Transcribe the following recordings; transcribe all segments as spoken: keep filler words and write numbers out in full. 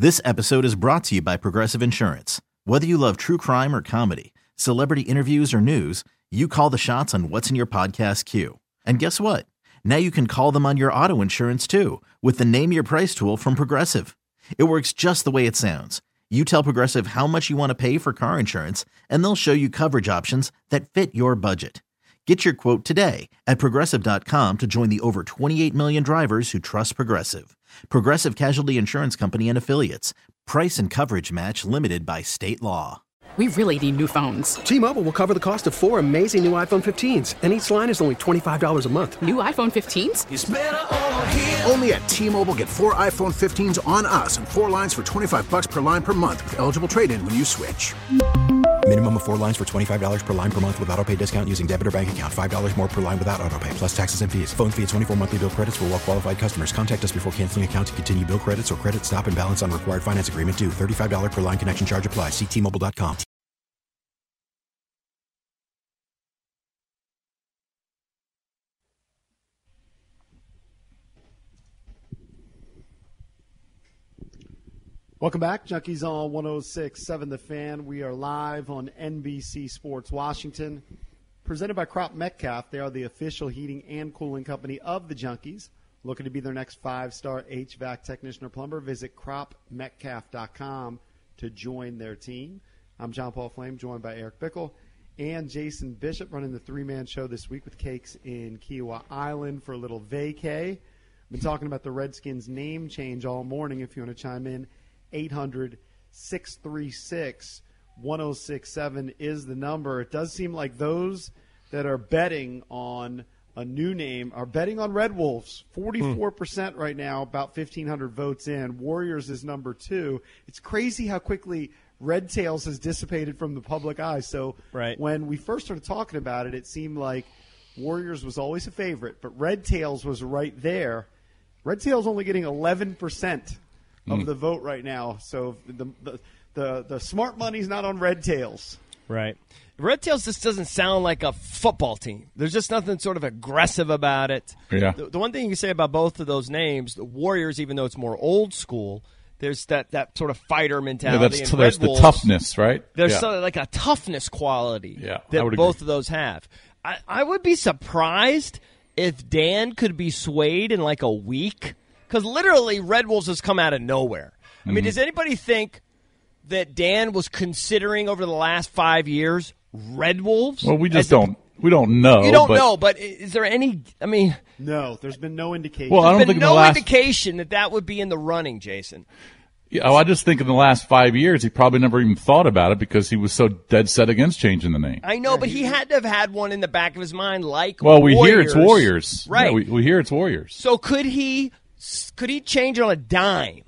This episode is brought to you by Progressive Insurance. Whether you love true crime or comedy, celebrity interviews or news, you call the shots on what's in your podcast queue. And guess what? Now you can call them on your auto insurance too with the Name Your Price tool from Progressive. It works just the way it sounds. You tell Progressive how much you want to pay for car insurance, and they'll show you coverage options that fit your budget. Get your quote today at Progressive dot com to join the over twenty-eight million drivers who trust Progressive. Progressive Casualty Insurance Company and Affiliates. Price and coverage match limited by state law. We really need new phones. T-Mobile will cover the cost of four amazing new iPhone fifteens, and each line is only twenty-five dollars a month. New iPhone fifteens? It's better over here. Only at T-Mobile, get four iPhone fifteens on us and four lines for twenty-five bucks per line per month with eligible trade-in when you switch. Minimum of four lines for twenty-five dollars per line per month with autopay discount using debit or bank account. five dollars more per line without autopay, plus taxes and fees. Phone fee at twenty-four monthly bill credits for well-qualified customers. Contact us before canceling account to continue bill credits or credit stop and balance on required finance agreement due. thirty-five dollars per line connection charge applies. See T Mobile dot com. Welcome back. Junkies on one oh six point seven The Fan. We are live on N B C Sports Washington. Presented by Crop Metcalf. They are the official heating and cooling company of the Junkies. Looking to be their next five-star H V A C technician or plumber? Visit crop metcalf dot com to join their team. I'm John Paul Flame, joined by Eric Bickle and Jason Bishop, running the three-man show this week with Cakes in Kiowa Island for a little vacay. Been talking about the Redskins name change all morning. If you want to chime in, eight hundred, six three six, one oh six seven is the number. It does seem like those that are betting on a new name are betting on Red Wolves. forty-four percent right now, about fifteen hundred votes in. Warriors is number two. It's crazy how quickly Red Tails has dissipated from the public eye. So right. when we first started talking about it, it seemed like Warriors was always a favorite, but Red Tails was right there. Red Tails only getting eleven percent of the vote right now, so the, the the the smart money's not on Red Tails. Right. Red Tails just doesn't sound like a football team. There's just nothing sort of aggressive about it. Yeah. The, the one thing you can say about both of those names, the Warriors, even though it's more old school, there's that, that sort of fighter mentality. Yeah, that's and there's Red the Wolves, toughness, right? There's yeah. sort of like a toughness quality yeah, that both agree. of those have. I, I would be surprised if Dan could be swayed in like a week, because literally Red Wolves has come out of nowhere. I mean, mm-hmm. does anybody think that Dan was considering over the last five years Red Wolves? Well, we just don't. We don't know. You don't but, know, but is there any? I mean, no. There's been no indication. Well, I don't there's been think no in the last, indication that that would be in the running, Jason. Yeah, well, I just think in the last five years he probably never even thought about it because he was so dead set against changing the name. I know, but he had to have had one in the back of his mind, like well, we Warriors. hear it's Warriors, right? Yeah, we, we hear it's Warriors. So could he? Could he change on a dime?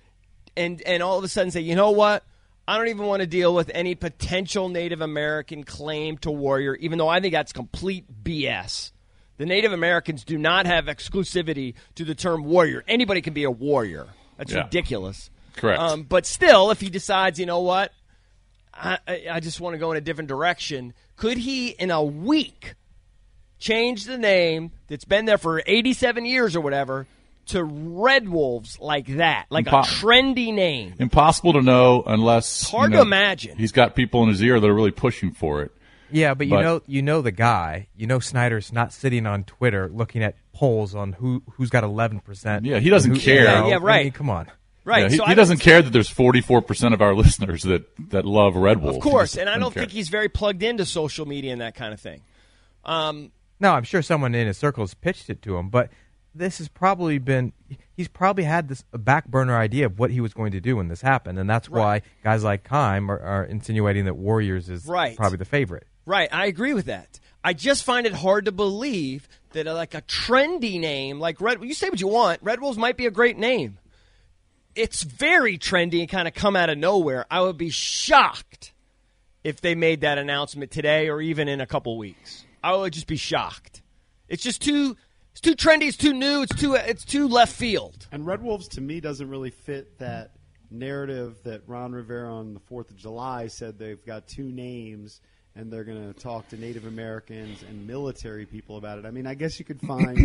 And and all of a sudden say, you know what? I don't even want to deal with any potential Native American claim to warrior, even though I think that's complete B S. The Native Americans do not have exclusivity to the term warrior. Anybody can be a warrior. That's yeah. ridiculous. Correct. Um, but still, if he decides, you know what? I, I, I just want to go in a different direction. Could he, in a week, change the name that's been there for eighty-seven years or whatever to Red Wolves like that, like Impo- a trendy name? Impossible to know unless it's hard you know, to imagine. He's got people in his ear that are really pushing for it. Yeah, but you but, know, you know the guy. You know Snyder's not sitting on Twitter looking at polls on who who's got eleven percent. Yeah, he doesn't who, care. You know, yeah, right. I mean, come on. Right. Yeah, he so he doesn't care that there's forty-four percent of our listeners that, that love Red Wolves. Of course, and I don't care. think he's very plugged into social media and that kind of thing. Um, no, I'm sure someone in his circle has pitched it to him, but this has probably been – he's probably had this a back burner idea of what he was going to do when this happened, and that's right. why guys like Keim are, are insinuating that Warriors is right. probably the favorite. Right, I agree with that. I just find it hard to believe that a, like a trendy name like Red – you say what you want. Red Wolves might be a great name. It's very trendy and kind of come out of nowhere. I would be shocked if they made that announcement today or even in a couple weeks. I would just be shocked. It's just too it's too trendy, it's too new, it's too it's too left field. And Red Wolves to me doesn't really fit that narrative that Ron Rivera on the fourth of July said they've got two names and they're going to talk to Native Americans and military people about it. I mean, I guess you could find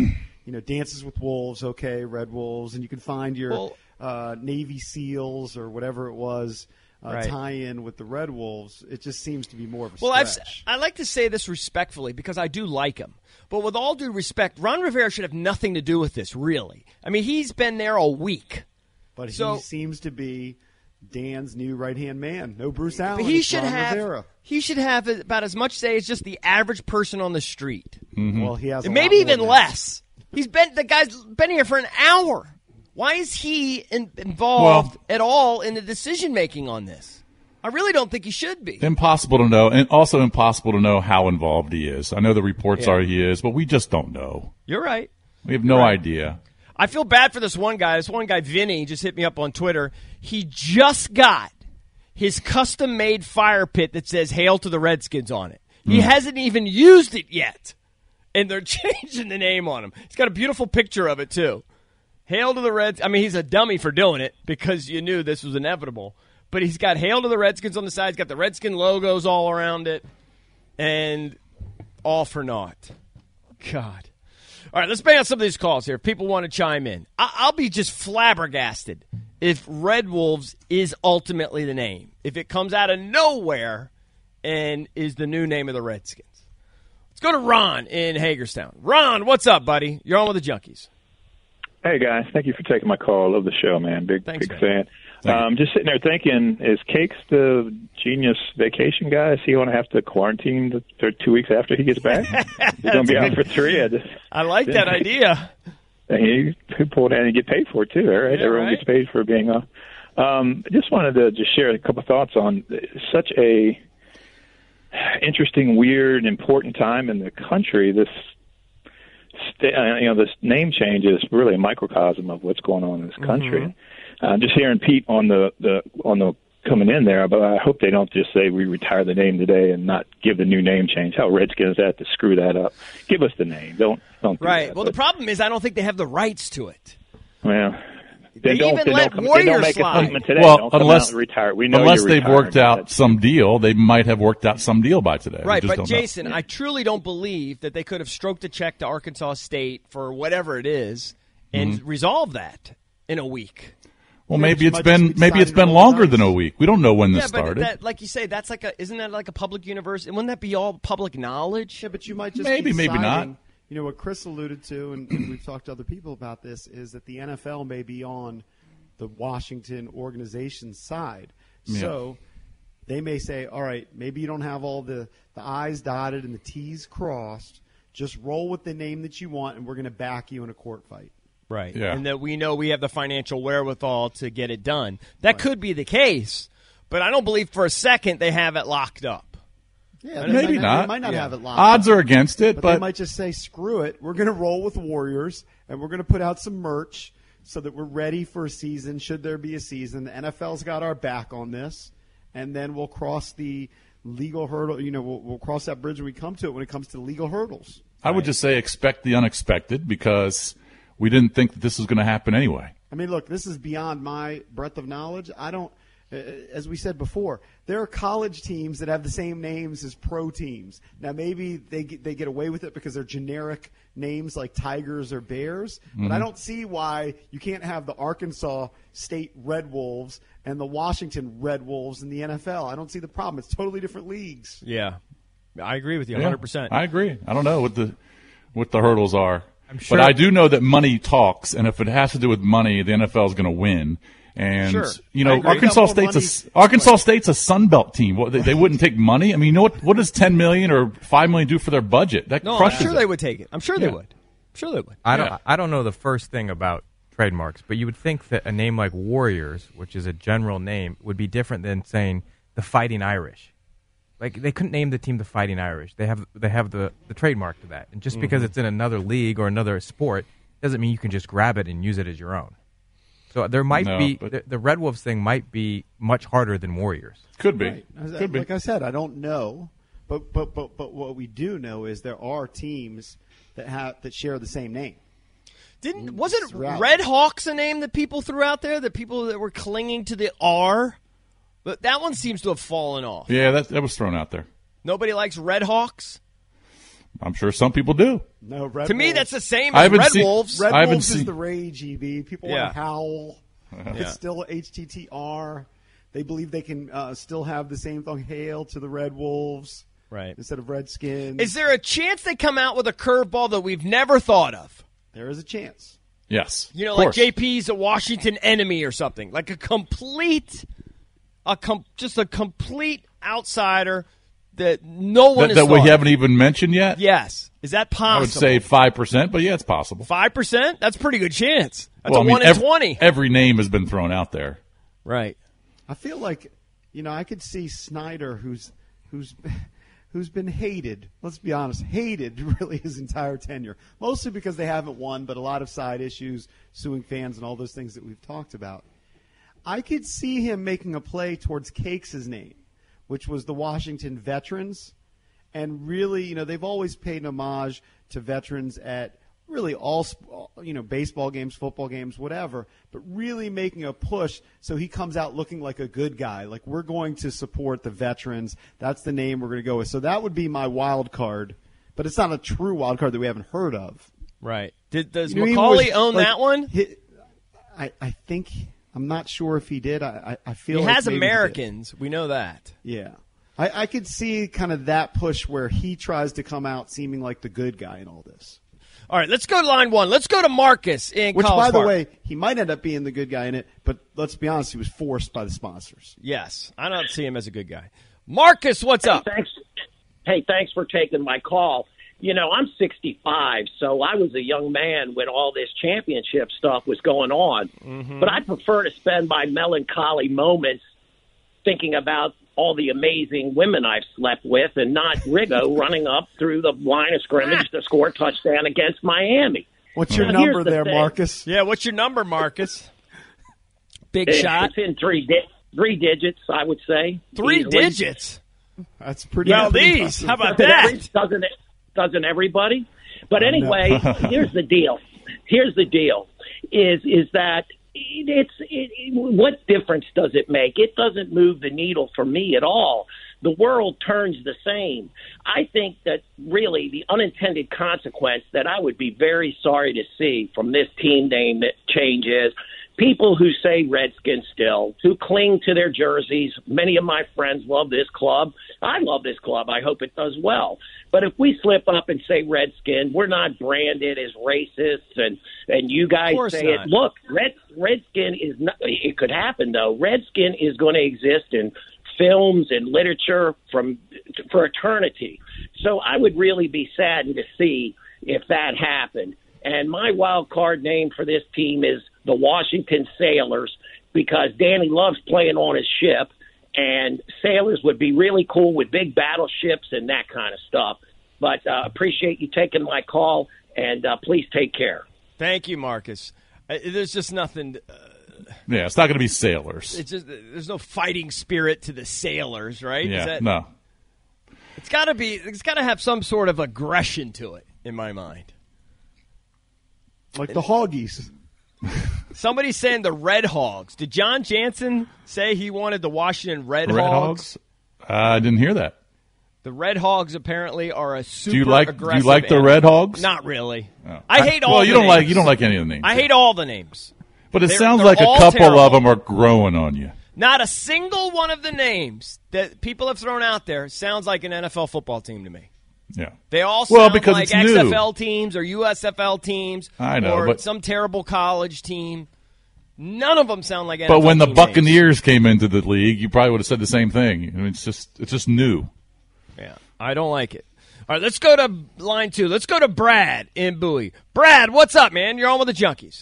you know, Dances with Wolves, okay, Red Wolves, and you can find your Well- uh, Navy SEALs or whatever it was uh, Right. tie-in with the Red Wolves. It just seems to be more of a Well, I've, stretch. I like to say this respectfully because I do like him. But with all due respect, Ron Rivera should have nothing to do with this, really. I mean, he's been there a week. But So- he seems to be Dan's new right-hand man. No Bruce Allen. But he it's should Ron have Rivera. he should have about as much say as just the average person on the street. Well, he has a And lot maybe more even than that. less. He's been the guy's been here for an hour. Why is he in, involved Well- at all in the decision making on this? I really don't think he should be. Impossible to know, and also impossible to know how involved he is. I know the reports Yeah. are he is, but we just don't know. You're right. We have no Right. idea. I feel bad for this one guy. This one guy, Vinny, just hit me up on Twitter. He just got his custom-made fire pit that says "Hail to the Redskins" on it. He hasn't even used it yet, and they're changing the name on him. He's got a beautiful picture of it, too. Hail to the Reds. I mean, he's a dummy for doing it because you knew this was inevitable. But he's got Hail to the Redskins on the side. He's got the Redskin logos all around it, and all for naught. God. All right, let's bang out some of these calls here. If people want to chime in. I- I'll be just flabbergasted if Red Wolves is ultimately the name. If it comes out of nowhere and is the new name of the Redskins. Let's go to Ron in Hagerstown. Ron, what's up, buddy? You're on with the Junkies. Hey, guys. Thank you for taking my call. Love the show, man. Big, Thanks, big man. fan. Um, just sitting there thinking, is Cakes the genius vacation guy? Is he going to have to quarantine the, for two weeks after he gets back? He's going to be out for three. I, just, I like that idea. and he, he pulled in and get paid for it, too, right? Yeah, Everyone right. gets paid for being off. Um, I just wanted to just share a couple thoughts on such a interesting, weird, important time in the country. This st- uh, you know, this name change is really a microcosm of what's going on in this country. Mm-hmm. Uh, just hearing Pete on the, the on the coming in there, but I hope they don't just say we retire the name today and not give the new name change. How Redskins is that to screw that up? Give us the name. Don't don't. Do Right. that. Well, But, the problem is I don't think they have the rights to it. well, They then don't, even then let don't come, Warriors then don't make slide. a statement today. Well, don't come unless out and retire. We know unless you're they've retiring. worked out That's- some deal, they might have worked out some deal by today. We Right, just but don't know. Jason, I truly don't believe that they could have stroked a check to Arkansas State for whatever it is and Mm-hmm. resolved that in a week. Well, Yeah, maybe but you it's might been just be maybe it's deciding been to roll longer the than a dice. week. We don't know when Yeah, this but started. that, like you say, that's like a isn't that like a public university? Wouldn't that be all public knowledge? Yeah, but you might just Maybe, be maybe not. deciding, You know what Chris alluded to, and, and we've talked to other people about this, is that the N F L may be on the Washington organization side. Yeah. So they may say, all right, maybe you don't have all the, the I's dotted and the T's crossed. Just roll with the name that you want, and we're going to back you in a court fight. Right. Yeah. And that we know we have the financial wherewithal to get it done. That could be the case, but I don't believe for a second they have it locked up. Yeah, Maybe they might not. They might not Yeah. have it locked Odds up. are against it, But, but, they might just say, screw it. We're going to roll with Warriors, and we're going to put out some merch so that we're ready for a season, should there be a season. The N F L's got our back on this, and then we'll cross the legal hurdle. You know, we'll, we'll cross that bridge when we come to it when it comes to legal hurdles. I would just say expect the unexpected because we didn't think that this was going to happen anyway. I mean, look, this is beyond my breadth of knowledge. I don't, uh, as we said before, there are college teams that have the same names as pro teams. Now, maybe they get, they get away with it because they're generic names like Tigers or Bears, but I don't see why you can't have the Arkansas State Red Wolves and the Washington Red Wolves in the N F L. I don't see the problem. It's totally different leagues. Yeah. I agree with you Yeah, one hundred percent. I agree. I don't know what the what the hurdles are, I'm sure- but I do know that money talks, and if it has to do with money, the N F L is going to win. And Sure. you I know, agree. Arkansas Got more State's a money- Arkansas State's a Sun Belt team. What, they, they wouldn't take money. I mean, you know what? What does ten million or five million do for their budget? That No, I'm crushes sure it. they would take it. I'm sure they Yeah. would. I'm sure they would. I don't. Yeah. I don't know the first thing about trademarks, but you would think that a name like Warriors, which is a general name, would be different than saying the Fighting Irish. Like they couldn't name the team the Fighting Irish. They have they have the, the trademark to that, and just because it's in another league or another sport doesn't mean you can just grab it and use it as your own. So there might No, be but- the, the Red Wolves thing might be much harder than Warriors. Could be. Right. As- Could be. Like I said, I don't know, but but but but what we do know is there are teams that have that share the same name. Didn't wasn't It's reality. Red Hawks a name that people threw out there? The people that were clinging to the R? But that one seems to have fallen off. Yeah, that that was thrown out there. Nobody likes Red Hawks? I'm sure some people do. No, Red To me, Wolves. that's the same I as haven't Red seen- Wolves. Red I haven't Wolves is seen- the rage, E B. People Yeah. want to howl. Yeah. It's still H T T R. They believe they can uh, still have the same thing, hail to the Red Wolves Right. instead of Redskins. Is there a chance they come out with a curveball that we've never thought of? There is a chance. Yes. You know, of like course. J P's a Washington enemy or something. Like a complete, a com- just a complete outsider that no one that, has that we thought of. haven't even mentioned yet. Yes. Is that possible? I would say five percent, but yeah, it's possible. five percent? That's a pretty good chance. That's well, a I mean, one in every, twenty. Every name has been thrown out there. Right. I feel like, you know, I could see Snyder, who's who's who's been hated. Let's be honest, hated really his entire tenure, mostly because they haven't won, but a lot of side issues, suing fans, and all those things that we've talked about. I could see him making a play towards Cakes' name, which was the Washington Veterans, and really, you know, they've always paid an homage to veterans at really all, you know, baseball games, football games, whatever, but really making a push so he comes out looking like a good guy. Like, we're going to support the veterans. That's the name we're going to go with. So that would be my wild card, but it's not a true wild card that we haven't heard of. Right. Did, does You know, he Macaulay was, own like, that one? he- I, I think, I'm not sure if he did. I, I, I feel He like has maybe he did. Americans. We know that. Yeah. I, I could see kind of that push where he tries to come out seeming like the good guy in all this. All right, let's go to line one. Let's go to Marcus in Which, College by the Park. way, he might end up being the good guy in it, but let's be honest, he was forced by the sponsors. Yes, I don't see him as a good guy. Marcus, what's Hey, up? Thanks. Hey, thanks for taking my call. You know, I'm sixty-five, so I was a young man when all this championship stuff was going on. Mm-hmm. But I prefer to spend my melancholy moments thinking about all the amazing women I've slept with and not Rigo running up through the line of scrimmage to score a touchdown against Miami. What's your Now, here's number the there, thing. Marcus? Yeah, what's your number, Marcus? Big It's, shot. it's in three di- three digits, I would say. Three easily. digits. That's pretty Well, pretty these. impressive. How about Doesn't that? every- doesn't it? Doesn't everybody? But anyway, here's the deal. Here's the deal: is is that it's it, it, what difference does it make? It doesn't move the needle for me at all. The world turns the same. I think that really the unintended consequence that I would be very sorry to see from this team name change is people who say Redskins still, who cling to their jerseys. Many of my friends love this club. I love this club. I hope it does well. But if we slip up and say Redskin, we're not branded as racists, and, and you guys course say not. it. Look, Red, Redskin is not, it could happen, though. Redskin is going to exist in films and literature from for eternity. So I would really be saddened to see if that happened. And my wild card name for this team is the Washington Sailors, because Danny loves playing on his ship, and sailors would be really cool with big battleships and that kind of stuff. But uh, appreciate you taking my call, and uh, please take care. Thank you, Marcus. Uh, there's just nothing. Uh, Yeah, it's not going to be Sailors. it's just there's no fighting spirit to the Sailors, right? Is Yeah, that- no. It's got to be. It's got to have some sort of aggression to it, in my mind. Like the Hoggies. Somebody's saying the Red Hogs. Did John Jansen say he wanted the Washington Red, Red Hogs? Hogs? Uh, I didn't hear that. The Red Hogs apparently are a super Do you like? Do aggressive you like the animal. Red Hogs? Not really. Oh. I hate all. Well, the you don't names. like. You don't like any of the names. I hate all the names. But it They're- sounds they're like a all couple terrible. of them are growing on you. Not a single one of the names that people have thrown out there sounds like an N F L football team to me. Yeah. They all Well, sound because like it's X F L new. teams or U S F L teams I know, or but- some terrible college team. None of them sound like N F But L when the team names. Buccaneers came into the league, you probably would have said the same thing. I mean, it's just it's just new. Yeah, I don't like it. All right, let's go to line two. Let's go to Brad in Bowie. Brad, what's up, man? You're on with the Junkies.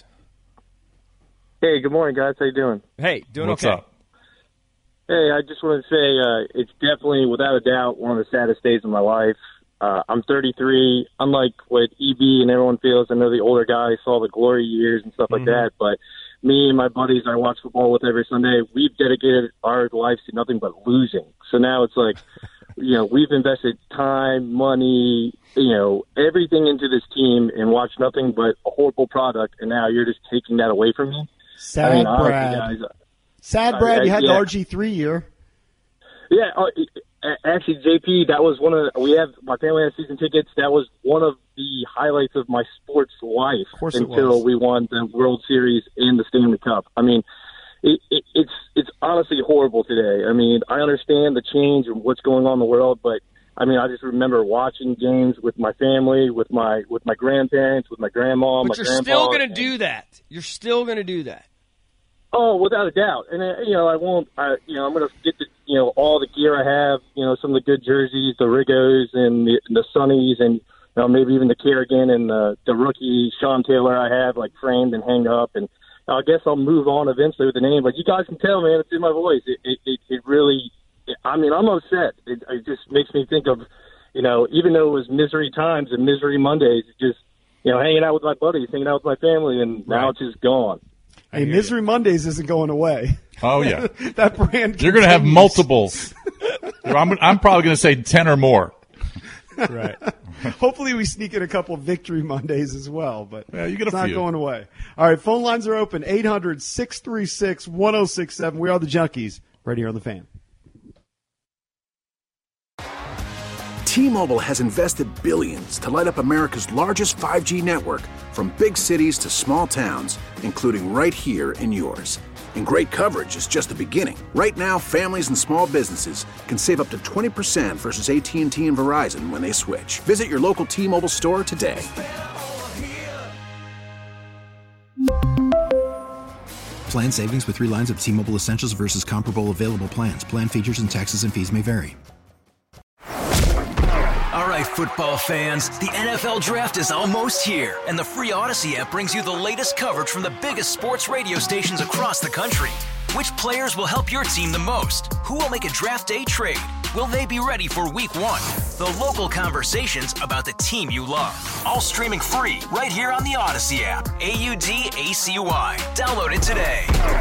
Hey, good morning, guys. How you doing? Hey, doing What's okay. up? Hey, I just want to say uh, it's definitely, without a doubt, one of the saddest days of my life. Uh, I'm thirty-three. Unlike what E B and everyone feels, I know the older guys saw the glory years and stuff like Mhm. that, but me and my buddies I watch football with every Sunday, we've dedicated our lives to nothing but losing. So now it's like, you know, we've invested time, money, you know, everything into this team and watched nothing but a horrible product, and now you're just taking that away from me. Sad I mean, honestly, Brad. guys, Sad uh, Brad, you had yeah. the R G three year. Yeah, uh, actually, J P, that was one of the, we have my family has season tickets. That was one of the highlights of my sports life until we won the World Series and the Stanley Cup. I mean, it, it, it's it's honestly horrible today. I mean, I understand the change and what's going on in the world, but I mean, I just remember watching games with my family, with my with my grandparents, with my grandma, but my you're grandpa. still going to do that. You're still going to do that. Oh, without a doubt. And, uh, you know, I won't, I, you know, I'm going to get the, you know, all the gear I have, you know, some of the good jerseys, the Rigos and the, the Sunnies and, you know, maybe even the Kerrigan and the, the rookie Sean Taylor I have, like, framed and hanged up. And I guess I'll move on eventually with the name. But you guys can tell, man, it's in my voice. It, it, it, it really, I mean, I'm upset. It, it just makes me think of, you know, even though it was misery times and misery Mondays, it just, you know, hanging out with my buddies, hanging out with my family, and now it's just gone. Hey, Misery you. Mondays isn't going away. Oh, yeah. That brand You're going to have multiples. I'm, I'm probably going to say ten or more. Right. Hopefully we sneak in a couple of Victory Mondays as well, but yeah, you get it's a not few. going away. All right, phone lines are open, eight hundred, six three six, one oh six seven. We are the Junkies, right here on The Fan. T-Mobile has invested billions to light up America's largest five G network, from big cities to small towns, including right here in yours. And great coverage is just the beginning. Right now, families and small businesses can save up to twenty percent versus A T and T and Verizon when they switch. Visit your local T-Mobile store today. Plan savings with three lines of T-Mobile Essentials versus comparable available plans. Plan features and taxes and fees may vary. All right, football fans, the N F L Draft is almost here, and the free Odyssey app brings you the latest coverage from the biggest sports radio stations across the country. Which players will help your team the most? Who will make a draft day trade? Will they be ready for week one? The local conversations about the team you love. All streaming free right here on the Odyssey app. A U D A C Y. Download it today.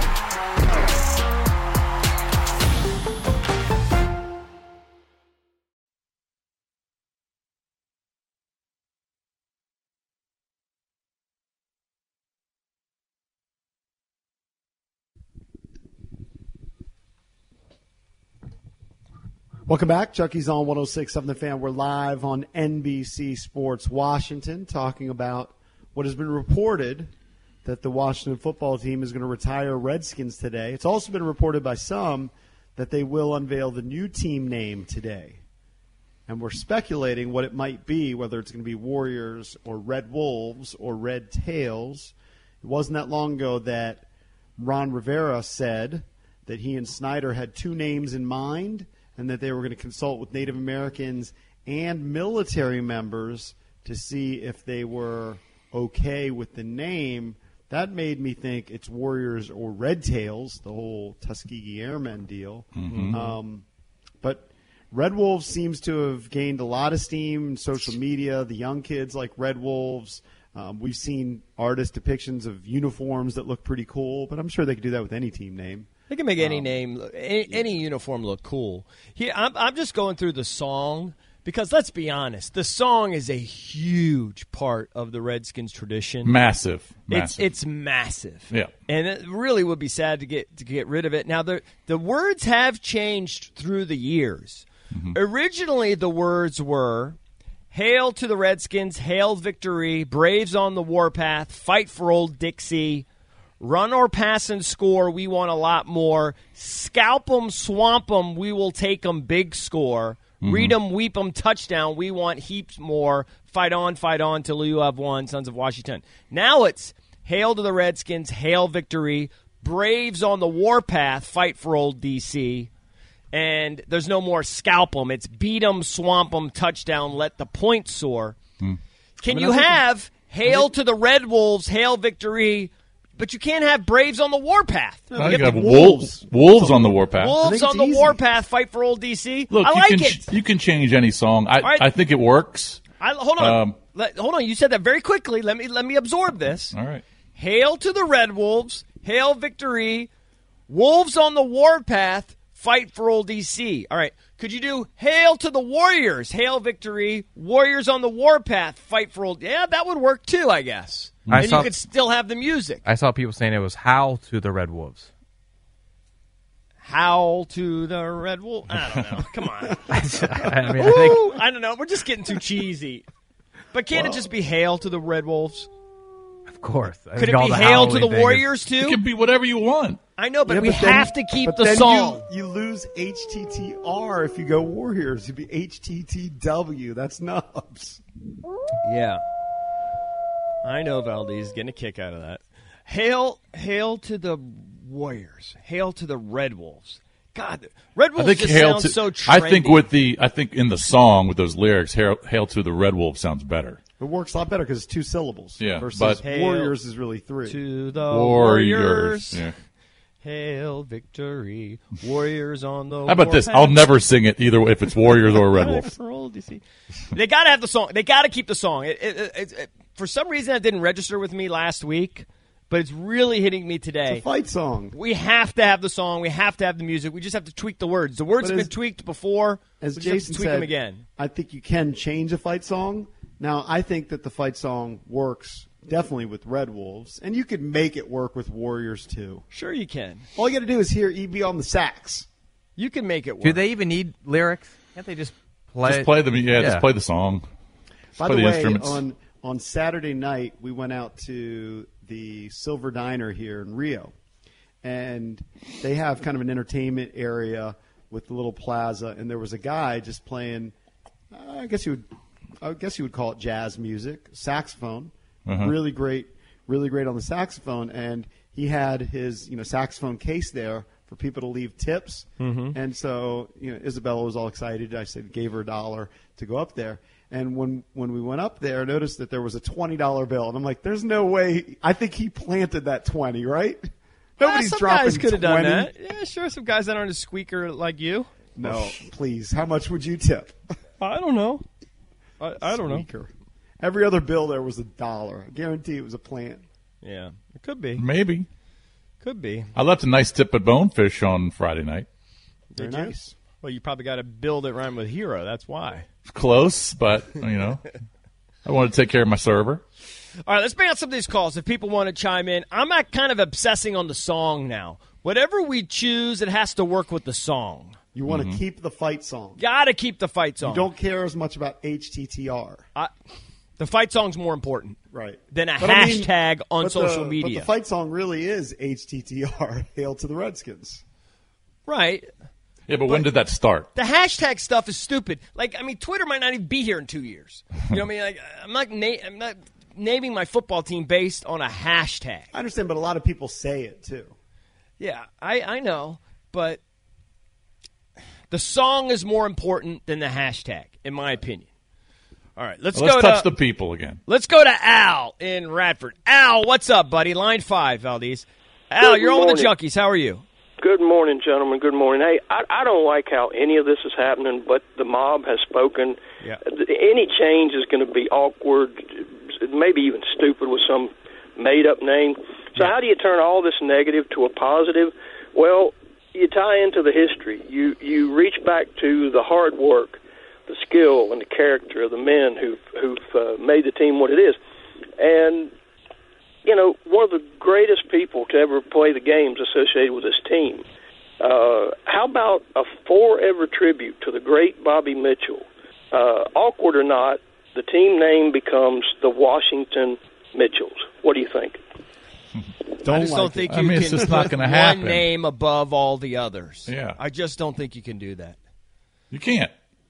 Welcome back. Chucky's on one oh six seven The Fan. We're live on N B C Sports Washington talking about what has been reported that the Washington football team is going to retire Redskins today. It's also been reported by some that they will unveil the new team name today. And we're speculating what it might be, whether it's going to be Warriors or Red Wolves or Red Tails. It wasn't that long ago that Ron Rivera said that he and Snyder had two names in mind, and that they were going to consult with Native Americans and military members to see if they were okay with the name. That made me think it's Warriors or Red Tails, the whole Tuskegee Airmen deal. Mm-hmm. Um, but Red Wolves seems to have gained a lot of steam in social media. The young kids like Red Wolves. Um, we've seen artist depictions of uniforms that look pretty cool, but I'm sure they could do that with any team name. They can make any um, name, any, any uniform look cool. Here, I'm, I'm just going through the song because let's be honest, the song is a huge part of the Redskins tradition. Massive, massive. It's it's massive. Yeah, and it really would be sad to get to get rid of it. Now the the words have changed through the years. Mm-hmm. Originally, the words were "Hail to the Redskins, hail victory, Braves on the warpath, fight for old Dixie." Run or pass and score, we want a lot more. Scalp 'em, swamp 'em, we will take 'em, big score. Mm-hmm. Read 'em, weep 'em, touchdown, we want heaps more. Fight on, fight on, till you have won, Sons of Washington. Now it's hail to the Redskins, hail victory. Braves on the warpath, fight for old D C. And there's no more scalp 'em. It's beat 'em, swamp 'em, touchdown, let the point soar. Mm. Can I mean, you have hail to the Red Wolves, hail victory, but you can't have Braves on the warpath. No, you, you have wolves, wolves on the warpath. Wolves on the easy. warpath, fight for old D C. Look, I like you can, it. You can change any song. I, right. I think it works. I, hold on, um, let, hold on. You said that very quickly. Let me let me absorb this. All right. Hail to the Red Wolves, hail victory. Wolves on the warpath, fight for old D C. All right. Could you do hail to the Warriors, hail victory. Warriors on the warpath, fight for old. Yeah, that would work too, I guess. I and saw, you could still have the music. I saw people saying it was howl to the Red Wolves. Howl to the Red Wolf. I don't know. Come on. I mean, I think I don't know. We're just getting too cheesy. But can't Well, it just be Hail to the Red Wolves? Of course. I Could think it all be the Hail to the howling Warriors, It too? can be whatever you want. I know, but Yeah, we but then- have to keep but the then song. You, you lose H T T R if you go Warriors. You'd be H T T W. That's nubs. Yeah. I know Valdez is getting a kick out of that. Hail, hail to the Warriors. Hail to the Red Wolves. God, Red I Wolves think just hail sounds to, so trendy. I think with the I think in the song with those lyrics, hail, hail to the Red Wolf sounds better. It works a lot better because it's two syllables. Yeah, versus but- Warriors is really three. To the Warriors. Warriors. Yeah. Hail victory. Warriors on the How about this? I'll never sing it either way if it's Warriors or Red Wolf. They got to have the song. They got to keep the song. It, it, it, it, for some reason, it didn't register with me last week, but it's really hitting me today. It's a fight song. We have to have the song. We have to have the music. We just have to tweak the words. The words But have as- been tweaked before. As we just have to Jason tweak said, them again. I think you can change a fight song. Now, I think that the fight song works definitely with Red Wolves, and you could make it work with Warriors too. Sure, you can. All you got to do is hear E B on the sax. You can make it work. Do they even need lyrics? Can't they just play? Just play the yeah, just play the song. Just By play the, the way, instruments. on on Saturday night we went out to the Silver Diner here in Rio, and they have kind of an entertainment area with the little plaza, and there was a guy just playing. Uh, I guess you would, I guess you would call it jazz music, saxophone. Uh-huh. Really great, really great on the saxophone, and he had his you know saxophone case there for people to leave tips. Mhm. And so, you know, Isabella was all excited. I said, gave her a dollar to go up there. And when, when we went up there, I noticed that there was a twenty dollar bill. And I'm like, there's no way. I think he planted that twenty, right? Nobody's yeah, some dropping guys could have done twenty. that. Yeah, sure. Some guys that aren't a squeaker like you. No, please. How much would you tip? I don't know. I, I don't know. Squeaker. Every other bill there was a dollar. I guarantee it was a plant. Yeah, it could be. Maybe. Could be. I left a nice tip at Bonefish on Friday night. Very Did you? nice. Well, you probably got to build it rhyme with hero. That's why. Close, but you know, I wanted to take care of my server. All right, let's bring out some of these calls. If people want to chime in, I'm not kind of obsessing on the song now. Whatever we choose, it has to work with the song. You want to keep the fight song. Got to keep the fight song. You don't care as much about H T T R. I, the fight song's more important, Right. than a But I mean- hashtag on but social the, media. But the fight song really is H T T R, Hail to the Redskins. Right. Yeah, but, when did that start? The hashtag stuff is stupid. Like, I mean, Twitter might not even be here in two years. You know what I mean? Like, I'm not, na- I'm not naming my football team based on a hashtag. I understand, but a lot of people say it too. Yeah, I, I know, but the song is more important than the hashtag, in my opinion. All right, let's Let's go touch to the people again. let's go to Al in Radford. Al, what's up, buddy? Line five, Valdez. Al, Good you're on with the morning. Junkies. How are you? Good morning, gentlemen. Good morning. Hey, I, I don't like how any of this is happening, but the mob has spoken. Yeah. Any change is going to be awkward, maybe even stupid with some made-up name. So how do you turn all this negative to a positive? Well, you tie into the history. You you reach back to the hard work, the skill, and the character of the men who've, who've uh, made the team what it is. And you know, one of the greatest people to ever play the games associated with this team. Uh, how about a forever tribute to the great Bobby Mitchell? Uh, awkward or not, the team name becomes the Washington Mitchells. What do you think? I just don't think you I mean, can it's just not put gonna one happen. name above all the others. Yeah. I just don't think you can do that. You can't.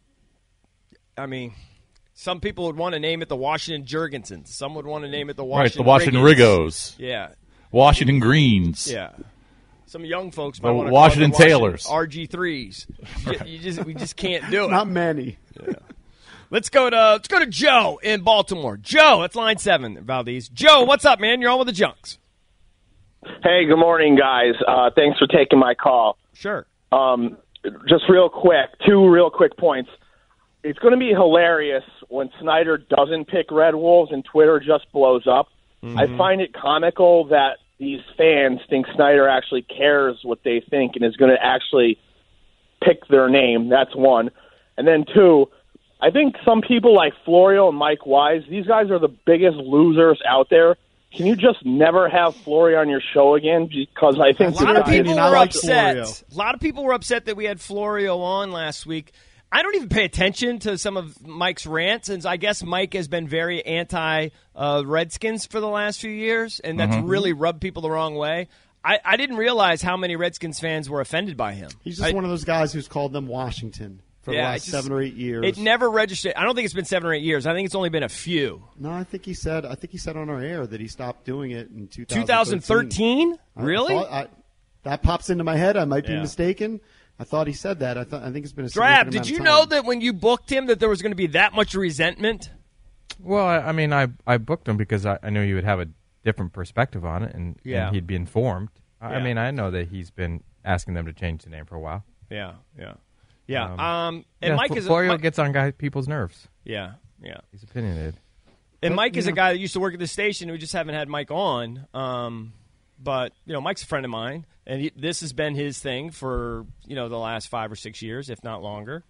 I mean, some people would want to name it the Washington Jurgensons. Some would want to name it the Right, Washington the Washington Riggins. Rigos. Yeah. Washington Greens. Yeah. Some young folks The might want to Washington call it the Taylors. R G threes. You just, we just can't do it. Not many. Let's go to let's go to Joe in Baltimore. Joe, that's line seven, Valdez. Joe, what's up, man? You're on with the Junks. Hey, good morning, guys. Uh, thanks for taking my call. Sure. Um, just real quick, two real quick points. It's going to be hilarious when Snyder doesn't pick Red Wolves and Twitter just blows up. Mm-hmm. I find it comical that these fans think Snyder actually cares what they think and is going to actually pick their name. That's one. And then two, I think some people like Florio and Mike Wise, these guys are the biggest losers out there. can you just never have Flory on your show again? Because I think a lot of people I were like upset. Florio. A lot of people were upset that we had Florio on last week. I don't even pay attention to some of Mike's rants, and I guess Mike has been very anti-Redskins uh, for the last few years, and that's Mm-hmm. really rubbed people the wrong way. I, I didn't realize how many Redskins fans were offended by him. He's just I, one of those guys who's called them Washington for Yeah, the it last just- seven or eight years. It never registered. I don't think it's been seven or eight years. I think it's only been a few. No, I think he said. I think he said on our air that he stopped doing it in two thousand thirteen. twenty thirteen? I- Really? I thought- I- that pops into my head. I might be Yeah. mistaken. I thought he said that. I thought. I think it's been a Drab, significant did amount you of know time. that when you booked him that there was going to be that much resentment? Well, I, I mean, I I booked him because I, I knew you would have a different perspective on it, and, Yeah. and he'd be informed. I, Yeah. I mean, I know that he's been asking them to change the name for a while. Yeah, yeah. Yeah, Um, um, and yeah, Mike F- is a- Florio Mike- gets on guy people's nerves. Yeah, yeah. He's opinionated. And But, Mike you is a know- guy that used to work at the station. We just haven't had Mike on. Um, but, you know, Mike's a friend of mine, and he, this has been his thing for, you know, the last five or six years, if not longer.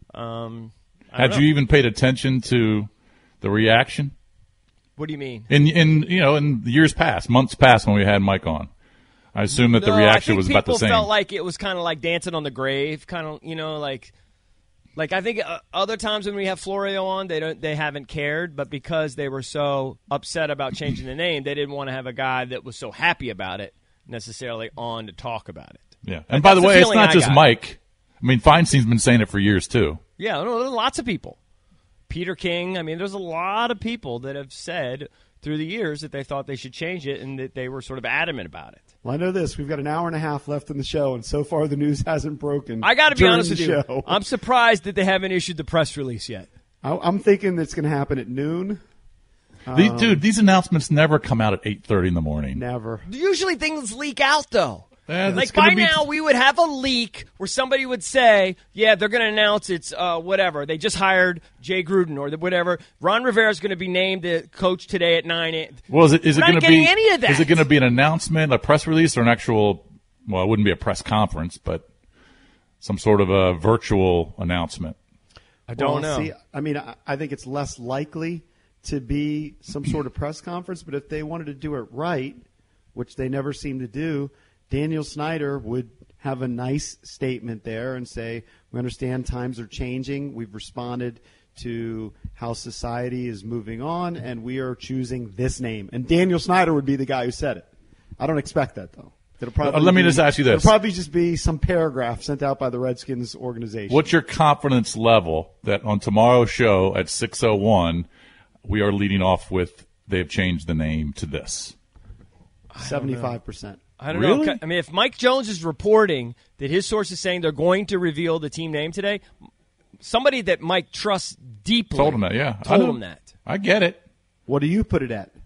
Um, I Had don't you know. even paid attention to the reaction? What do you mean? In in you know in years past, months past when we had Mike on, I assume that the No, reaction I think was about the people same. felt like it was kind of like dancing on the grave, kind of, you know, like, like I think uh, other times when we have Florio on, they don't, they haven't cared, but because they were so upset about changing the name, they didn't want to have a guy that was so happy about it necessarily on to talk about it. Yeah, and by the That's the way, it's feeling not I just got. Mike. I mean, Feinstein's been saying it for years too. Yeah, no, there's lots of people. Peter King. I mean, there's a lot of people that have said through the years that they thought they should change it and that they were sort of adamant about it. Well, I know this. We've got an hour and a half left in the show, and so far the news hasn't broken. I got to be during honest with the you. show. I'm surprised that they haven't issued the press release yet. I, I'm thinking it's going to happen at noon. These, Um, dude, these announcements never come out at eight thirty in the morning. Never. Usually things leak out, though. Yeah, that's like gonna by be- now, we would have a leak where somebody would say, "Yeah, they're going to announce it's uh, whatever. They just hired Jay Gruden or the, whatever. Ron Rivera is going to be named the coach today at nine." a.m. Well, is it is it We're going not to getting be any of that. Is it going to be an announcement, a press release, or an actual? Well, it wouldn't be a press conference, but some sort of a virtual announcement. I don't Well, know. See, I mean, I, I think it's less likely to be some sort of press conference, but if they wanted to do it right, which they never seem to do, Daniel Snyder would have a nice statement there and say, we understand times are changing. We've responded to how society is moving on, and we are choosing this name. And Daniel Snyder would be the guy who said it. I don't expect that, though. It'll probably Uh, let me be- just ask you this. It'll probably just be some paragraph sent out by the Redskins organization. What's your confidence level that on tomorrow's show at six oh one, we are leading off with they've changed the name to this? seventy-five percent. I don't Really? know. I mean, if Mike Jones is reporting that his source is saying they're going to reveal the team name today, somebody that Mike trusts deeply Told him that, yeah. I told know. him that. I get it. What do you put it at?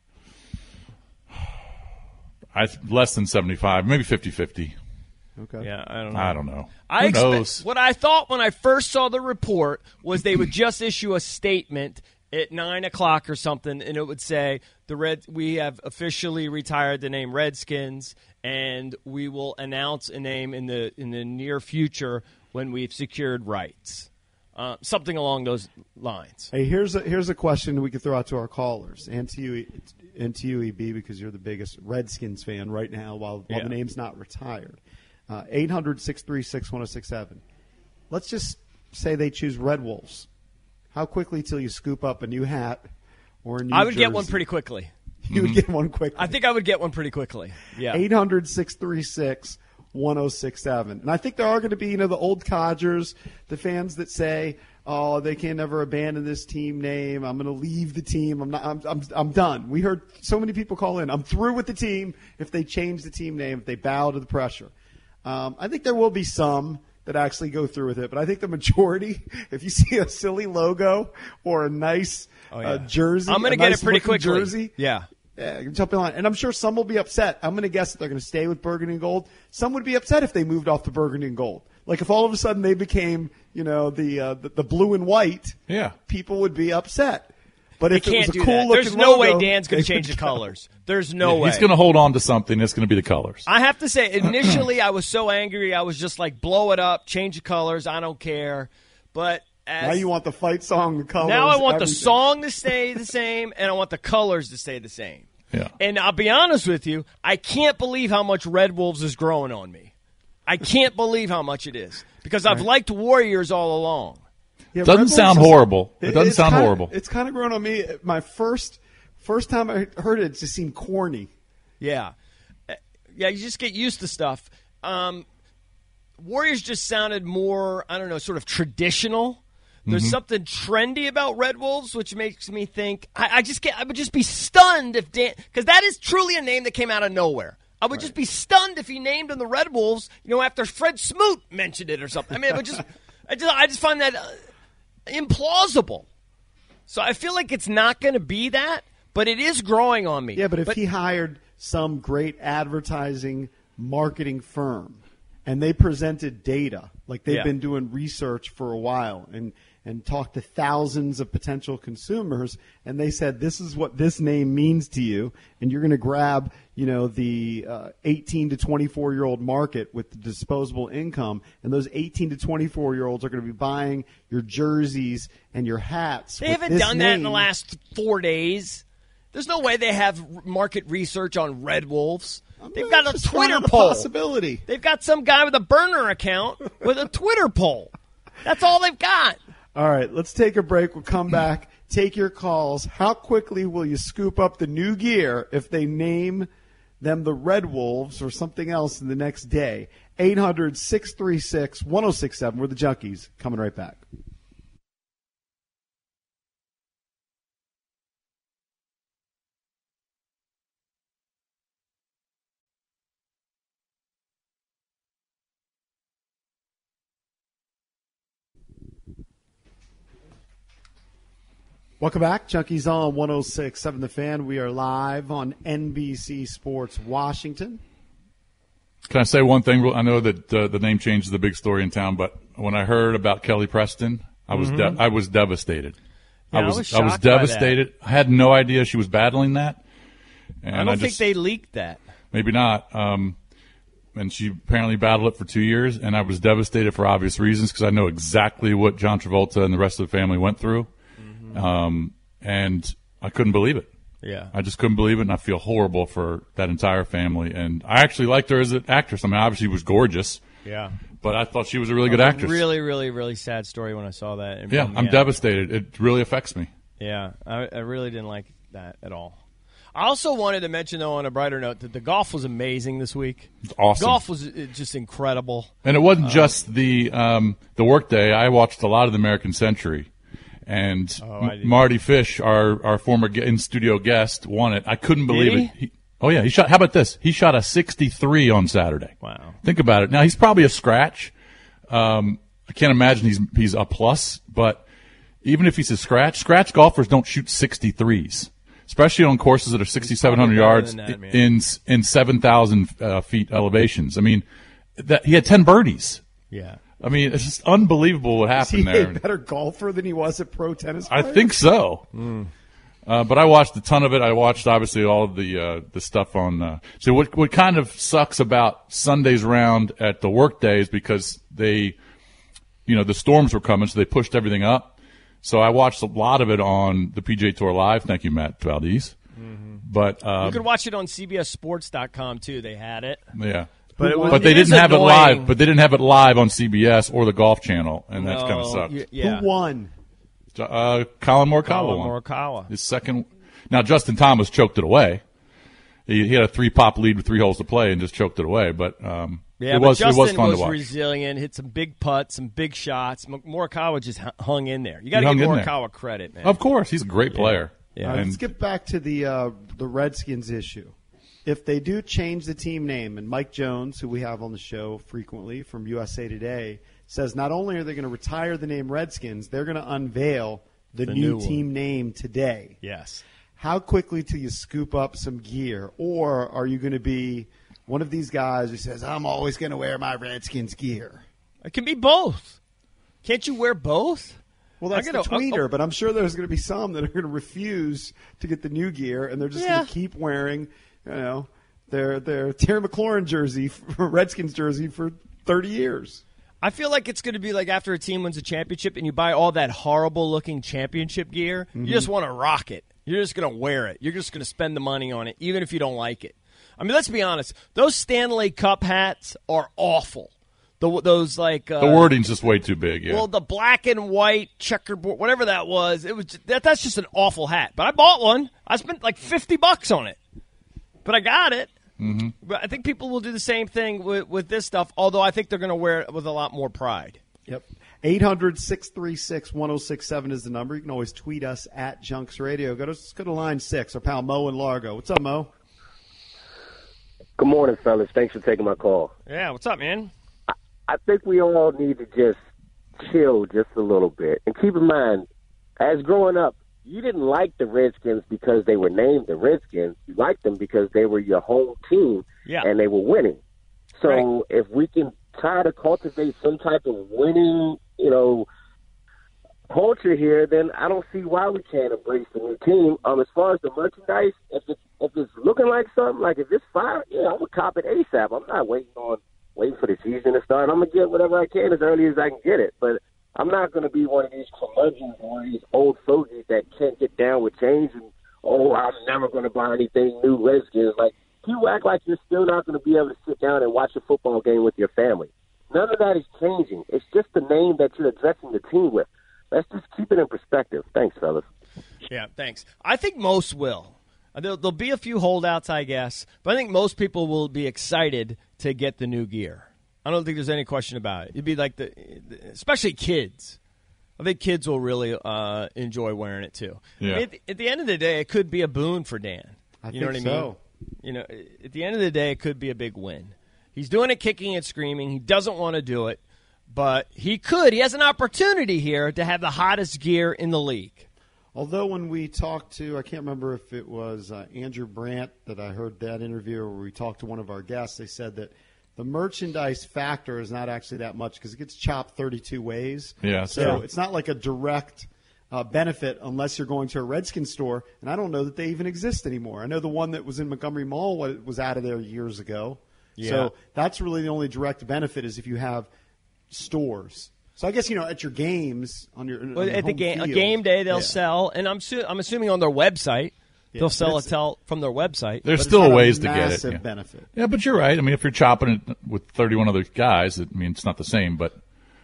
I less than seventy-five, maybe fifty-fifty. Okay. Yeah, I don't know. I don't know. I Who expect, knows? What I thought when I first saw the report was they would just issue a statement at nine o'clock or something, and it would say the Red we have officially retired the name Redskins, and we will announce a name in the in the near future when we've secured rights. Uh, something along those lines. Hey, here's a here's a question we could throw out to our callers and to you, and to you, E B, because you're the biggest Redskins fan right now, while, while Yeah. the name's not retired. Uh, eight hundred, six three six, one oh six seven. Let's just say they choose Red Wolves. How quickly till you scoop up a new hat or a new I would get one jersey? pretty quickly. You would get one quickly. I think I would get one pretty quickly. Yeah. eight hundred, six three six, one oh six seven. And I think there are going to be, you know, the old codgers, the fans that say, oh, they can never abandon this team name. I'm going to leave the team. I'm not. I'm, I'm. I'm done. We heard so many people call in. I'm through with the team if they change the team name, if they bow to the pressure. Um, I think there will be some that actually go through with it, but I think the majority, if you see a silly logo or a nice Oh, yeah. uh, jersey, I'm gonna a get nice it pretty looking quickly. Jersey, Yeah. yeah, jump in line. And I'm sure some will be upset. I'm going to guess that they're going to stay with burgundy and gold. Some would be upset if they moved off the burgundy and gold. Like if all of a sudden they became, you know, the uh, the, the blue and white, Yeah. people would be upset. But They if it can't was a do cool that. looking There's no logo, way Dan's going they to change the would go. colors. There's no way. He's going to hold on to something. It's going to be the colors. I have to say, initially I was so angry. I was just like, blow it up, change the colors. I don't care. But as Now you want the fight song, the colors. now I want the everything. song to stay the same, and I want the colors to stay the same. Yeah. And I'll be honest with you, I can't believe how much Red Wolves is growing on me. I can't believe how much it is because I've Right. liked Warriors all along. Yeah, Doesn't Red Wolves sound is- horrible. It doesn't it's sound kinda- horrible. It's kind of grown on me. My first first time I heard it, it just seemed corny. Yeah. Uh, Yeah, you just get used to stuff. Um, Warriors just sounded more, I don't know, sort of traditional. There's Mhm. something trendy about Red Wolves, which makes me think I, I just get. I would just be stunned if Dan, because that is truly a name that came out of nowhere. I would just be stunned if he named them the Red Wolves, you know, after Fred Smoot mentioned it or something. I mean, it would just, I just, I just find that uh, implausible. So I feel like it's not going to be that, but it is growing on me. Yeah, but if he hired some great advertising marketing firm and they presented data, like they've Yeah. been doing research for a while and, and talked to thousands of potential consumers, and they said, this is what this name means to you, and you're going to grab, you know, the uh, eighteen to twenty-four-year-old market with the disposable income, and those eighteen to twenty-four-year-olds are going to be buying your jerseys and your hats. They with haven't this done that in the name. last four days. There's no way they have market research on Red Wolves. They've got a just throwing Twitter out a poll. possibility. They've got some guy with a burner account with a Twitter poll. That's all they've got. All right, let's take a break. We'll come back, take your calls. How quickly will you scoop up the new gear if they name them the Red Wolves or something else in the next day? eight hundred, six three six, one oh six seven. We're the Junkies. Coming right back. Welcome back. Junkies on one oh six point seven The Fan. We are live on N B C Sports Washington. Can I say one thing? I know that uh, the name change is the big story in town, but when I heard about Kelly Preston, I was Mhm. de- I was devastated. Yeah, I I was was I was shocked by that. devastated. I had no idea she was battling that. And I don't I think just, they leaked that. Maybe not. Um, and she apparently battled it for two years, and I was devastated for obvious reasons because I know exactly what John Travolta and the rest of the family went through. Um, and I couldn't believe it. Yeah. I just couldn't believe it, and I feel horrible for that entire family. And I actually liked her as an actress. I mean, obviously she was gorgeous. Yeah. But I thought she was a really good It was a actress. Really, really, really sad story when I saw that. It yeah, bummed me I'm out. devastated. It really affects me. Yeah, I, I really didn't like that at all. I also wanted to mention, though, on a brighter note, that the golf was amazing this week. It's awesome. Golf was uh, just incredible. And it wasn't Uh, just the um, the workday. I watched a lot of the American Century. And Oh, I didn't. Marty Fish, our, our former in studio guest, won it. I couldn't believe Did it. He, oh yeah, he shot. How about this? He shot a sixty-three on Saturday. Wow. Think about it. Now he's probably a scratch. Um, I can't imagine he's he's a plus. But even if he's a scratch, scratch golfers don't shoot sixty-threes, especially on courses that are sixty-seven hundred probably better yards than that, man. in in seven thousand uh, feet elevations. I mean, that he had ten birdies. Yeah. I mean, it's just unbelievable what Is he happened there. a better golfer than he was a pro tennis I player? think so. Uh, but I watched a ton of it. I watched obviously all of the uh, the stuff on. Uh, so what what kind of sucks about Sunday's round at the workday is because they, you know, the storms were coming, so they pushed everything up. So I watched a lot of it on the P G A Tour Live. Thank you, Matt Valdez. But uh, you could watch it on C B S Sports dot com, too. They had it. yeah. But it was- but they it is didn't have annoying. it live. But they didn't have it live on C B S or the Golf Channel, and that's kind of No, sucked. y- yeah. Who won? Uh, Colin Morikawa Colin won. Morikawa. His second. Now Justin Thomas choked it away. He, he had a three pop lead with three holes to play and just choked it away. But um, Yeah, it but was Justin it was fun was to watch. resilient, hit some big putts, some big shots. M- Morikawa just hu- hung in there. You got He to hung give in there. Morikawa credit, man. Of course, he's a great Yeah. player. Yeah. All right, And- let's get back to the uh, the Redskins issue. If they do change the team name, and Mike Jones, who we have on the show frequently from U S A Today, says not only are they going to retire the name Redskins, they're going to unveil the, The new, new one. team name today. Yes. How quickly till you scoop up some gear? Or are you going to be one of these guys who says, I'm always going to wear my Redskins gear? It can be both. Can't you wear both? Well, that's I the gotta- tweeter, oh, but I'm sure there's going to be some that are going to refuse to get the new gear, and they're just Yeah. going to keep wearing, you know, their their Terry McLaurin jersey, Redskins jersey for thirty years. I feel like it's going to be like after a team wins a championship and you buy all that horrible looking championship gear, Mhm. you just want to rock it. You're just going to wear it. You're just going to spend the money on it, even if you don't like it. I mean, let's be honest. Those Stanley Cup hats are awful. The, those like uh, the wording's just way too big. Yeah. Well, the black and white checkerboard, whatever that was, it was that. That's just an awful hat. But I bought one. I spent like fifty bucks on it, but I got it. Mm-hmm. But I think people will do the same thing with, with this stuff. Although I think they're going to wear it with a lot more pride. Yep. eight hundred, six three six, one oh six seven is the number. You can always tweet us at Junks Radio. Go to let's go to line six. Our pal Mo in Largo. What's up, Mo? Good morning, fellas. Thanks for taking my call. Yeah, what's up, man? I think we all need to just chill just a little bit. And keep in mind, as growing up, you didn't like the Redskins because they were named the Redskins. You liked them because they were your home team yeah. and they were winning. So right. if we can try to cultivate some type of winning, you know, culture here, then I don't see why we can't embrace the new team. Um, as far as the merchandise, if it's, if it's looking like something, like if it's fire, yeah, I'm going to cop it ASAP. I'm not waiting on waiting for the season to start. I'm going to get whatever I can as early as I can get it. But I'm not going to be one of these curmudgeons or one of these old fogies that can't get down with change and, oh, I'm never going to buy anything new Redskins. Like, you act like you're still not going to be able to sit down and watch a football game with your family. None of that is changing. It's just the name that you're addressing the team with. Let's just keep it in perspective. Thanks, fellas. Yeah, thanks. I think most will. There'll, there'll be a few holdouts, I guess, but I think most people will be excited to get the new gear. I don't think there's any question about it. It'd be like the, especially kids. I think kids will really uh, enjoy wearing it too. Yeah. I mean, at, at the end of the day, it could be a boon for Dan. I you know what think I mean? so. You know, at the end of the day, it could be a big win. He's doing it kicking and screaming. He doesn't want to do it, but he could. He has an opportunity here to have the hottest gear in the league. Although when we talked to, I can't remember if it was uh, Andrew Brandt that I heard that interview where we talked to one of our guests, they said that the merchandise factor is not actually that much because it gets chopped thirty-two ways. Yeah, so true. it's not like a direct uh, benefit unless you're going to a Redskins store, and I don't know that they even exist anymore. I know the one that was in Montgomery Mall was out of there years ago. Yeah. So that's really the only direct benefit is if you have stores. So I guess, you know, at your games on your, on Well, your at the home game, a field, game day, they'll yeah. sell, and I'm su- I'm assuming on their website, Yeah, they'll sell but it tell from their website. There's But it's still not a ways to get it. massive Yeah. benefit. Yeah, but you're right. I mean, if you're chopping it with thirty-one other guys, I mean, it's not the same. But,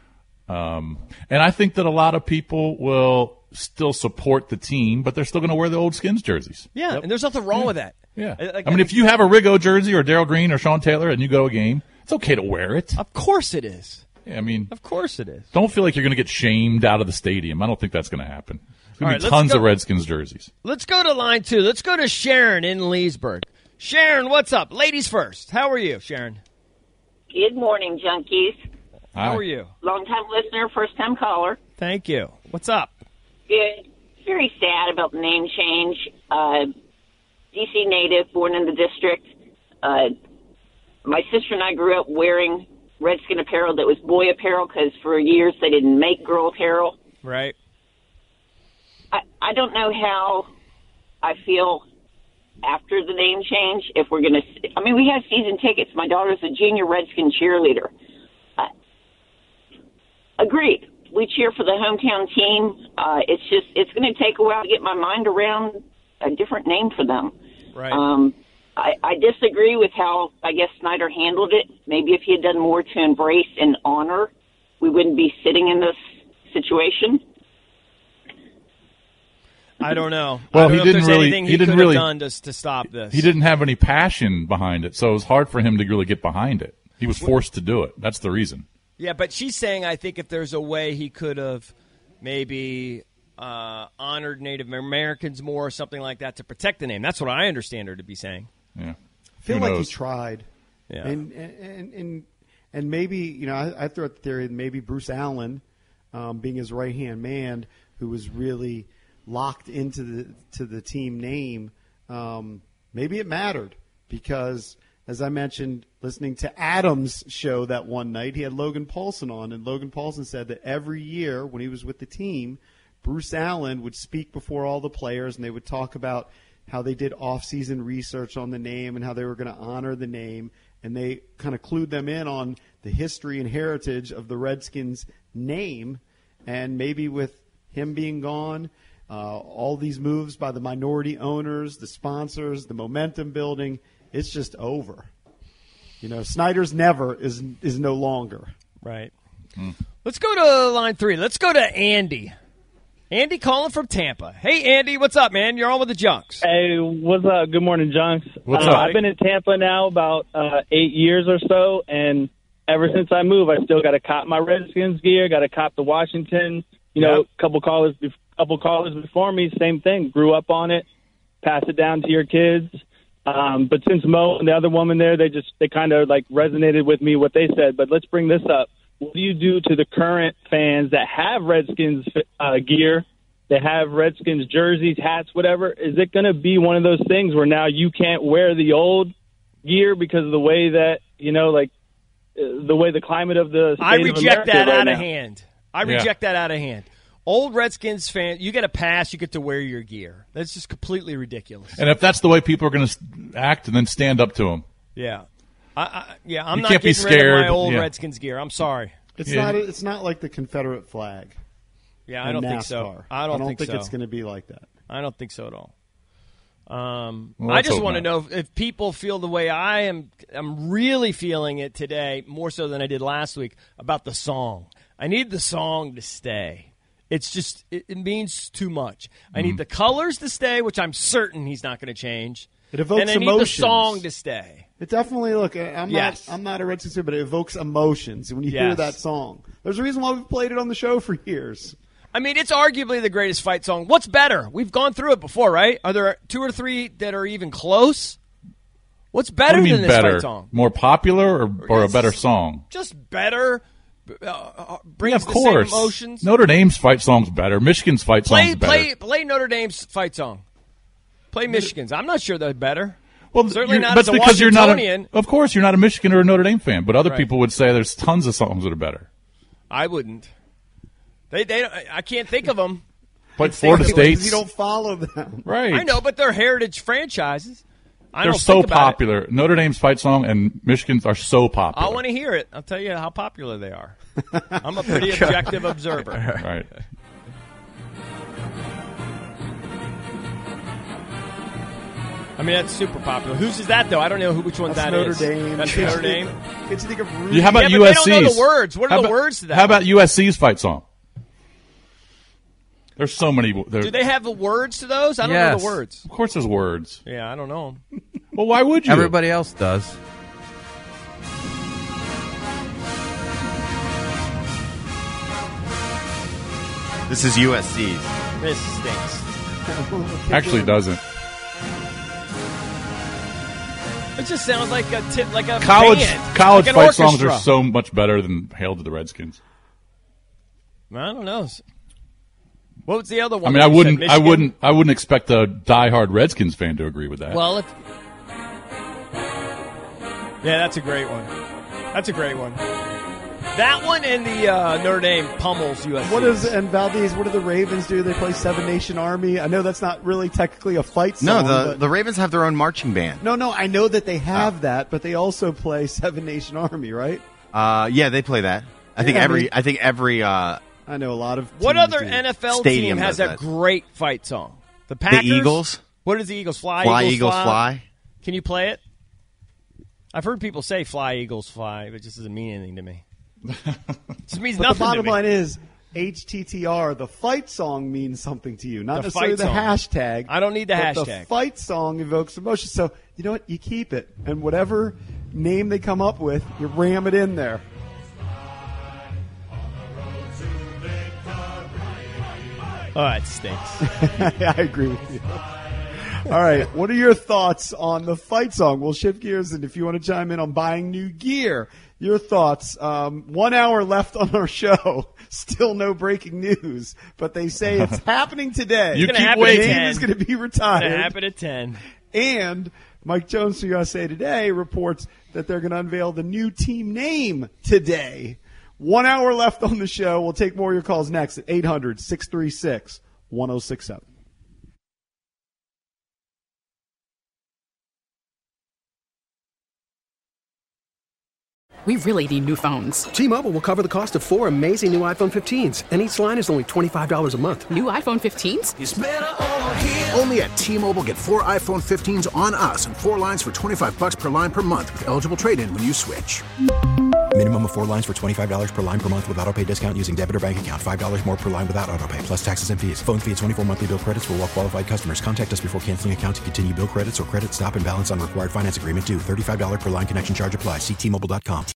um, and I think that a lot of people will still support the team, but they're still going to wear the old Skins jerseys. Yeah, and there's nothing wrong with that. Yeah. Like, I mean, if you have a Riggo jersey or Darryl Green or Sean Taylor and you go to a game, it's okay to wear it. Of course it is. Yeah, I mean, Of course it is. don't feel like you're going to get shamed out of the stadium. I don't think that's going to happen. There's going All right, to be let's tons go- of Redskins jerseys. Let's go to line two. Let's go to Sharon in Leesburg. Sharon, what's up? Ladies first. How are you, Sharon? Good morning, junkies. How are you? Long-time listener, first-time caller. Thank you. What's up? Good. Very sad about the name change. Uh, D C native, born in the district. Uh, my sister and I grew up wearing Redskin apparel that was boy apparel because for years they didn't make girl apparel. Right. I, I don't know how I feel after the name change. If we're going to, I mean, we have season tickets. My daughter's a junior Redskin cheerleader. Uh, agreed. We cheer for the hometown team. Uh, it's just, it's going to take a while to get my mind around a different name for them. Right. Um, I, I disagree with how, I guess, Snyder handled it. Maybe if he had done more to embrace and honor, we wouldn't be sitting in this situation. I don't know. Well, I don't he know if didn't there's really- anything he he, didn't could really- have done to, to stop this. He didn't have any passion behind it, so it was hard for him to really get behind it. He was forced to do it. That's the reason. Yeah, but she's saying I think if there's a way he could have maybe uh, honored Native Americans more or something like that to protect the name. That's what I understand her to be saying. Yeah. I feel Who like knows? he tried. Yeah. And, and, and, and maybe, you know, I, I throw out the theory that maybe Bruce Allen, um, being his right-hand man, who was really locked into the to the team name, um, maybe it mattered because, as I mentioned, listening to Adam's show that one night, he had Logan Paulson on, and Logan Paulson said that every year when he was with the team, Bruce Allen would speak before all the players, and they would talk about how they did off-season research on the name and how they were going to honor the name, and they kind of clued them in on the history and heritage of the Redskins name, and maybe with him being gone, Uh, all these moves by the minority owners, the sponsors, the momentum building, it's just over. You know, Snyder's never is is no longer. Right. Mm. Let's go to line three. Let's go to Andy. Andy calling from Tampa. Hey, Andy, what's up, man? You're on with the Junks. Hey, what's up? Good morning, Junks. What's uh, up? I've been in Tampa now about uh, eight years or so, and ever since I moved, I still got to cop my Redskins gear, got to cop the Washington. You know, a yep. couple callers, couple callers before me, same thing. Grew up on it, pass it down to your kids. Um, but since Mo and the other woman there, they just they kind of like resonated with me what they said. But let's bring this up. What do you do to the current fans that have Redskins uh, gear, that have Redskins jerseys, hats, whatever? Is it going to be one of those things where now you can't wear the old gear because of the way that, you know, like uh, the way the climate of the state I of reject America that right out now? of hand. I Yeah. reject that out of hand. Old Redskins fans, you get a pass, you get to wear your gear. That's just completely ridiculous. And if that's the way people are going to act, then stand up to them. Yeah. I, I, yeah, I'm You not can't be getting rid of scared. my old Yeah. Redskins gear. I'm sorry. It's not. It's not like the Confederate flag. Yeah, I in don't NASCAR. think so. I don't, I don't think, think so. it's going to be like that. I don't think so at all. Um, Well, I let's just hope want to not. know if, if people feel the way I am. I'm really feeling it today, more so than I did last week, about the song. I need the song to stay. It's just it, it means too much. I need Mhm. the colors to stay, which I'm certain he's not going to change. It evokes and I need emotions. the song to stay. It definitely look. I'm Yes. not. I'm not a Redskins fan, but it evokes emotions when you hear Yes. that song. There's a reason why we've played it on the show for years. I mean, it's arguably the greatest fight song. What's better? We've gone through it before, right? Are there two or three that are even close? What's better what do you than mean this better? fight song? More popular or, or a better song? Just better. Uh, uh, brings Yeah, of the course. same emotions. Notre Dame's fight song's better. Michigan's fight Play, song's better. play, play Notre Dame's fight song. Play Michigan's. I'm not sure they're better. Well, certainly you're- not that's as a because you're not. Washingtonian. A, of course, you're not a Michigan or a Notre Dame fan, but other Right. people would say there's tons of songs that are better. I wouldn't. They, they, don't- I can't think of them. But Florida State's You don't follow them, right. I know, but they're heritage franchises. I They're don't so think about it. popular. Notre Dame's fight song and Michigan's are so popular. I want to hear it. I'll tell you how popular they are. I'm a pretty objective observer. Right. I mean, that's super popular. Whose is that, though? I don't know who, which one That's that Notre is. Dame. That's Can't Notre you Dame. think- Can't you think of Rudy? Yeah, how about Yeah, but U S C's? they don't know the words. What are How the about- words to that How one? about U S C's fight song? There's so many. there- Do they have the words to those? I don't know Yes. the words. Of course, there's words. Yeah, I don't know 'em. Well, why would you? Everybody else does. This is U S C's. This stinks. Actually, doesn't. It just sounds like a tip, like a College band, college like an fight orchestra. songs are so much better than "Hail to the Redskins." I don't know. What was the other one? I mean, that I you said? wouldn't, I Michigan? wouldn't, I wouldn't expect a diehard Redskins fan to agree with that. Well, if, yeah, that's a great one. That's a great one. That one and the uh, Notre Dame pummels U S C. What is and Valdez? What do the Ravens do? They play Seven Nation Army. I know that's not really technically a fight No, song. the but- the Ravens have their own marching band. no, no. I know that they have that, but they also play Seven Nation Army, right? Uh, yeah, they play that. I think Yeah, I every. mean- I think every. Uh, I know a lot of. What teams other do. N F L Stadium team has does a that. great fight song? The Packers. Eagles? What is the Eagles? Fly, Fly, Eagles, Eagles, fly. fly. Can you play it? I've heard people say "Fly, Eagles, fly," but it just doesn't mean anything to me. It just means But nothing the bottom to me. line is H T T R. The fight song means something to you, not The necessarily fight the song. hashtag. I don't need the but The hashtag. fight song evokes emotion. So you know what? You keep it, and whatever name they come up with, you ram it in there. Oh, it stinks. I agree with you. All right. What are your thoughts on the fight song? We'll shift gears, and if you want to chime in on buying new gear, your thoughts. Um, one hour left on our show. Still no breaking news, but they say it's happening today. You The keep waiting. name is going to be retired. It's gonna happen at ten. And Mike Jones from U S A Today reports that they're going to unveil the new team name today. One hour left on the show. We'll take more of your calls next at eight hundred, six three six, one oh six seven. We really need new phones. T-Mobile will cover the cost of four amazing new iPhone fifteens, and each line is only twenty-five dollars a month. New iPhone fifteens? It's better over here. Only at T-Mobile, get four iPhone fifteens on us and four lines for twenty-five bucks per line per month with eligible trade-in when you switch. Minimum of four lines for twenty-five dollars per line per month with autopay discount using debit or bank account. five dollars more per line without autopay, plus taxes and fees. Phone fee at twenty-four monthly bill credits for well-qualified customers. Contact us before canceling account to continue bill credits or credit stop and balance on required finance agreement due. thirty-five dollars per line connection charge applies. See T Mobile dot com.